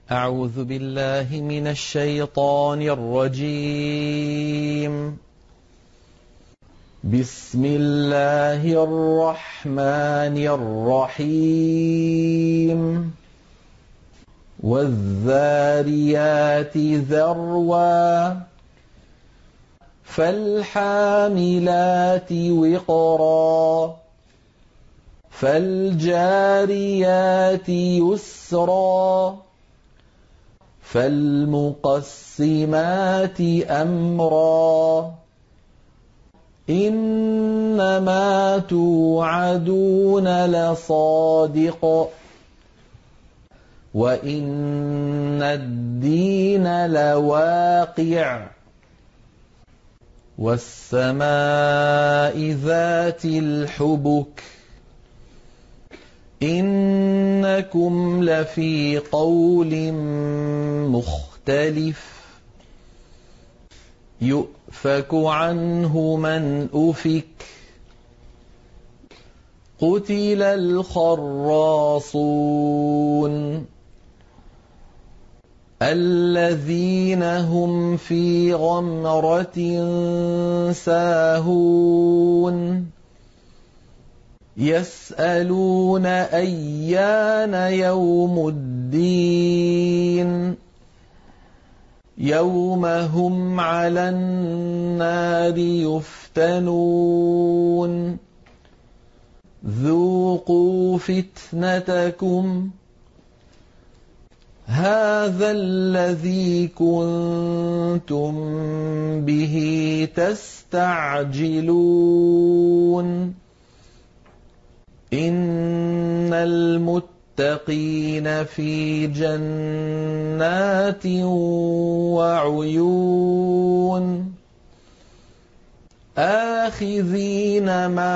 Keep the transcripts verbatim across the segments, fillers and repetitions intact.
أعوذ بالله من الشيطان الرجيم. بسم الله الرحمن الرحيم. والذاريات ذروا فالحاملات وقرا فالجاريات يسرا فالمقسمات أمرا إنما توعدون لصادق وإن الدين لواقع والسماء ذات الحبك إنكم لفي قول مختلف يؤفك عنه من أفك قتل الخراصون الذين هم في غمرة ساهون يسألون أيان يوم الدين يوم هم على النار يفتنون ذوقوا فتنتكم هذا الذي كنتم به تستعجلون إن المتقين في جنات وعيون آخذين ما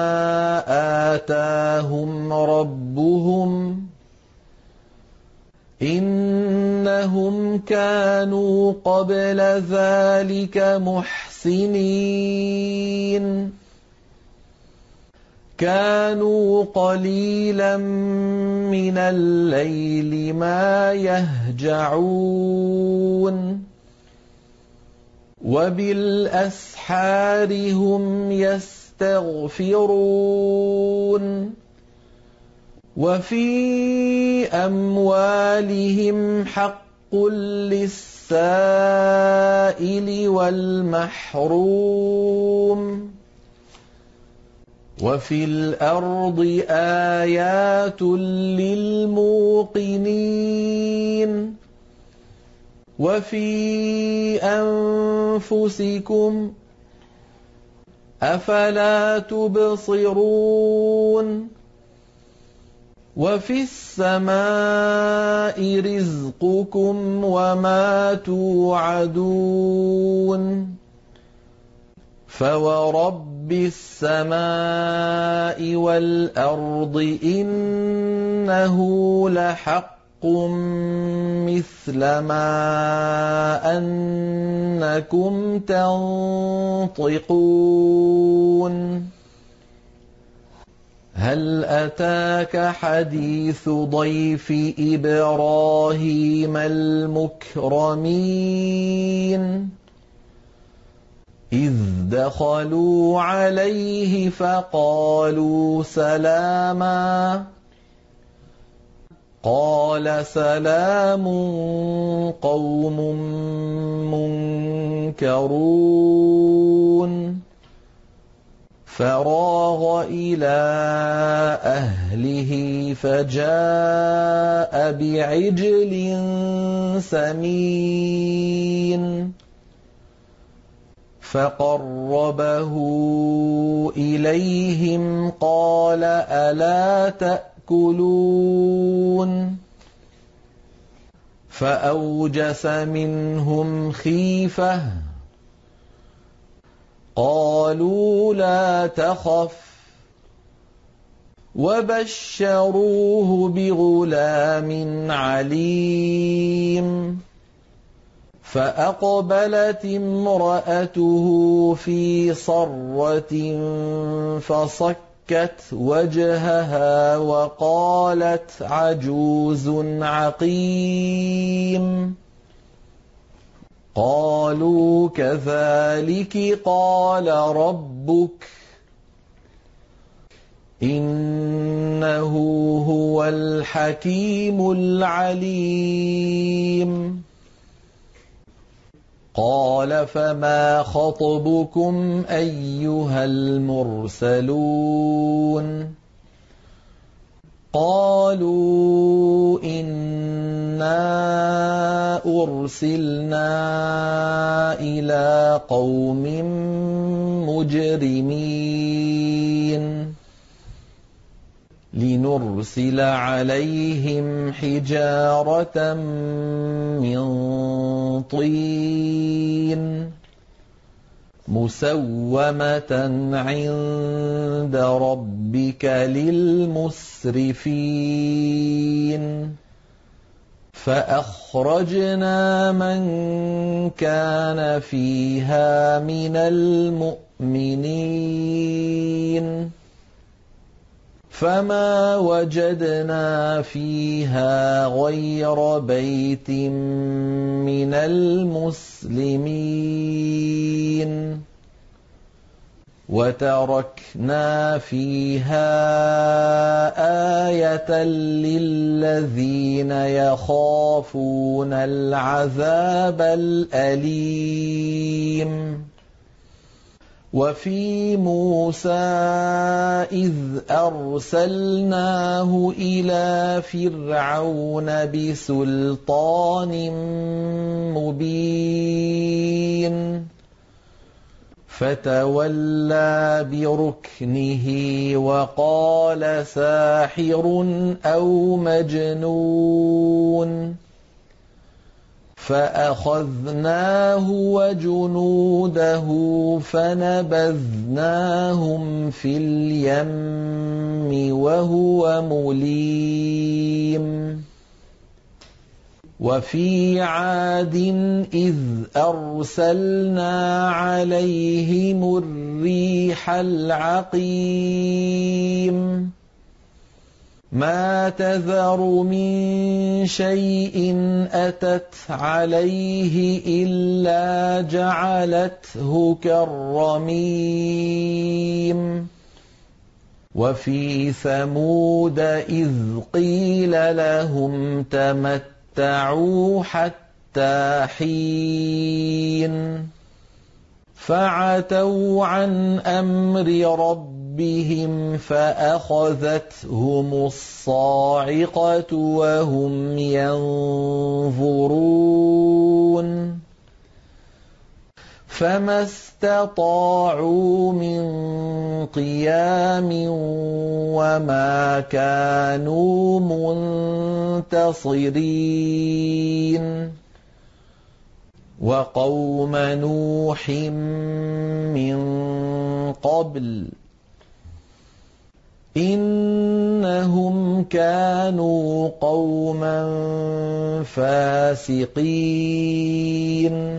آتاهم ربهم إنهم كانوا قبل ذلك محسنين كانوا قليلا من الليل ما يهجعون وبالأسحار هم يستغفرون وفي أموالهم حق للسائل والمحروم وفي الأرض آيات للموقنين وفي أنفسكم أفلا تبصرون وفي السماء رزقكم وما توعدون فورب السماء والأرض إنه لحق مثل ما أنكم تنطقون هل أتاك حديث ضيف إبراهيم المكرمين إذ دخلوا عليه فقالوا سلاما قال سلام قوم منكرون فراغ إلى أهله فجاء بعجل سمين فقربه إليهم قال ألا تأكلون فأوجس منهم خيفة قالوا لا تخف وبشروه بغلام عليم فأقبلت امرأته في صرة فصكت فَصَكَّتْ وَجْهَهَا وَقَالَتْ عَجُوزٌ عَقِيمٌ قَالُوا كَذَٰلِكِ قَالَ رَبُّكِ إِنَّهُ هُوَ الْحَكِيمُ الْعَلِيمُ قَالَ فَمَا خَطْبُكُمْ أَيُّهَا الْمُرْسَلُونَ قَالُوا إِنَّا أُرْسِلْنَا إِلَىٰ قَوْمٍ مُّجْرِمِينَ لِنُرْسِلَ عَلَيْهِمْ حِجَارَةً مِّن طِينٍ مُّسَوَّمَةً عِندَ رَبِّكَ لِلْمُسْرِفِينَ فَأَخْرَجْنَا مَن كَانَ فِيهَا مِنَ الْمُؤْمِنِينَ فَمَا وَجَدْنَا فِيهَا غَيْرَ بَيْتٍ مِّنَ الْمُسْلِمِينَ وَتَرَكْنَا فِيهَا آيَةً لِّلَّذِينَ يَخَافُونَ الْعَذَابَ الْأَلِيمَ وَفِي مُوسَىٰ إِذْ أَرْسَلْنَاهُ إِلَىٰ فِرْعَوْنَ بِسُلْطَانٍ مُّبِينٍ فَتَوَلَّىٰ بِرُكْنِهِ وَقَالَ سَاحِرٌ أَوْ مَجْنُونٌ فَأَخَذْنَاهُ وَجُنُودَهُ فَنَبَذْنَاهُمْ فِي الْيَمِّ وَهُوَ مُلِيمٌ وَفِي عَادٍ إِذْ أَرْسَلْنَا عَلَيْهِمُ الرِّيحَ الْعَقِيمَ مَا تَذَرُ مِن شَيْءٍ أَتَتْ عَلَيْهِ إِلَّا جَعَلَتْهُ كَالرَّمِيمِ وَفِي ثَمُودَ إِذْ قِيلَ لَهُمْ تَمَتَّعُوا حَتَّىٰ حِينٍ فَعَتَوْا عَنْ أَمْرِ رَبِّهِمْ فَأَخَذَتْهُمُ الصَّاعِقَةُ وَهُمْ يَنظُرُونَ فَمَا اسْتَطَاعُوا مِن قِيَامٍ وَمَا كَانُوا مُنتَصِرِينَ وَقَوْمَ نُوحٍ مِّن قَبْلُ إِنَّهُمْ كَانُوا قَوْمًا فَاسِقِينَ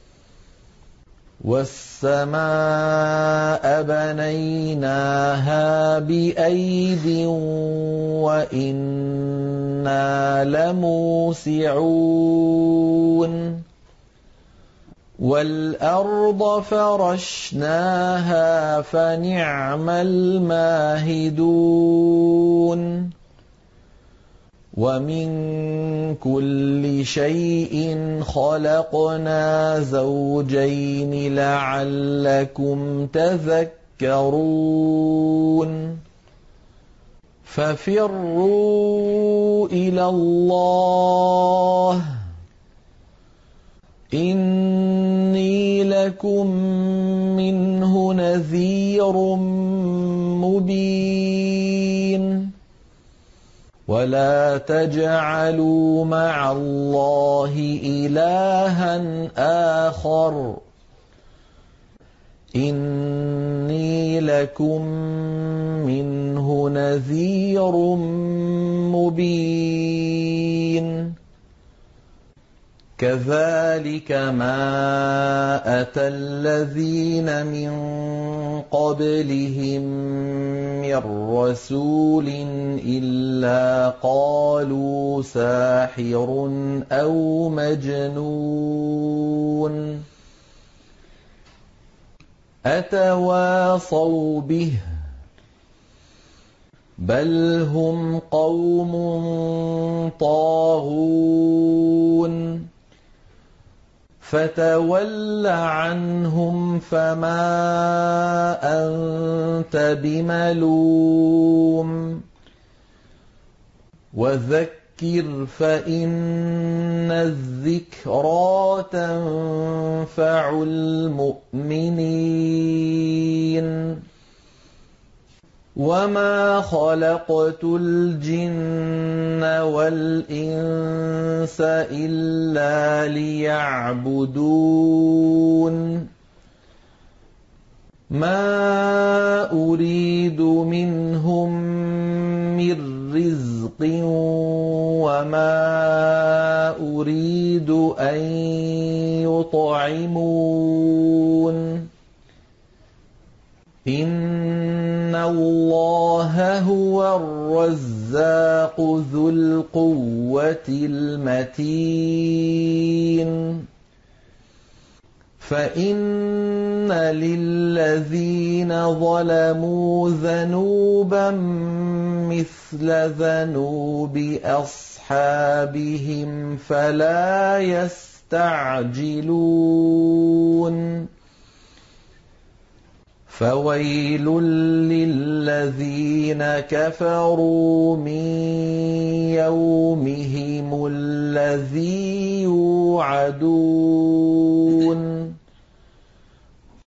وَالسَّمَاءَ بَنَيْنَاهَا بِأَيْدٍ وَإِنَّا لَمُوسِعُونَ وَالْأَرْضَ فَرَشْنَاهَا فَنِعْمَ الْمَاهِدُونَ وَمِن كُلِّ شَيْءٍ خَلَقْنَا زَوْجَيْنِ لَعَلَّكُمْ تَذَكَّرُونَ فَفِرُّوا إِلَى اللَّهِ إِنِّي لَكُم مِّنْهُ نَذِيرٌ مُّبِينٌ وَلَا تَجْعَلُوا مَعَ اللَّهِ إِلَٰهًا آخَرَ إِنِّي لَكُم مِّنْهُ نَذِيرٌ مُّبِينٌ كَذَٰلِكَ مَا أَتَى الَّذِينَ مِن قَبْلِهِم مِّن رَّسُولٍ إِلَّا قَالُوا سَاحِرٌ أَوْ مَجْنُونٌ أَتَوَاصَوْا بِهِ ۚ بَلْ هُمْ قَوْمٌ طَاغُونَ فَتَوَلَّ عَنْهُمْ فَمَا أَنتَ بِمَلُومٍ وَذَكِّرْ فَإِنَّ الذِّكْرَىٰ تَنفَعُ الْمُؤْمِنِينَ وَمَا خَلَقْتُ الْجِنَّ وَالْإِنسَ إِلَّا لِيَعْبُدُونِ مَا أُرِيدُ مِنْهُم مِّن رِّزْقٍ وَمَا أُرِيدُ أَن يُطْعِمُونِ إِنَّ اللَّهَ هُوَ الرَّزَّاقُ ذُو الْقُوَّةِ الْمَتِينُ فَإِنَّ لِلَّذِينَ ظَلَمُوا ذَنُوبًا مِّثْلَ ذَنُوبِ أَصْحَابِهِمْ فَلَا يَسْتَعْجِلُونِ فَوَيْلٌ لِّلَّذِينَ كَفَرُوا مِن يَوْمِهِمُ الَّذِي يُوعَدُونَ